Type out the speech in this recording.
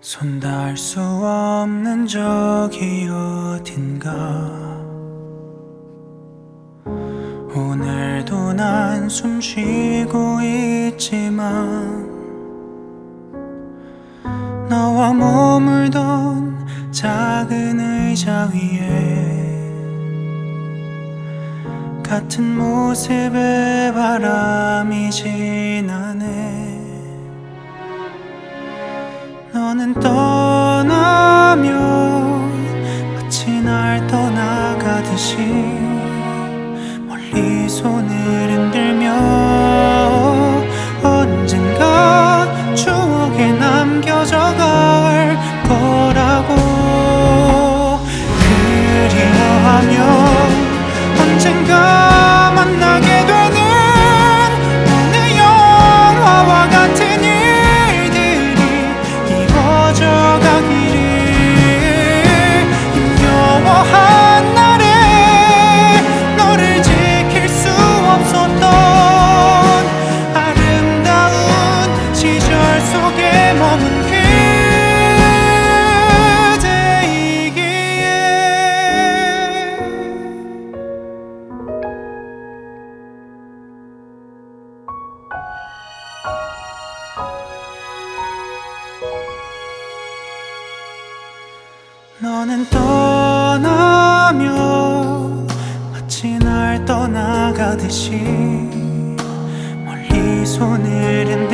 손 닿을 수 없는 저기 어딘가 오늘도 난 숨 쉬고 있지만 너와 머물던 작은 의자 위에 같은 모습의 바람이 지나네. 너는 떠나면 마치 날 떠나가듯이 멀리 손을 흔들며 언젠가 추억에 남겨져갈 거라고 그리워하며 언젠가 만나게 되는 오늘 영화와 같은 가기를 힘겨워한 날에 너를 지킬 수 없었던 아름다운 시절 속에 머문 그대이기에 너는 떠나며 마치 날 떠나가듯이 멀리 손을 흔들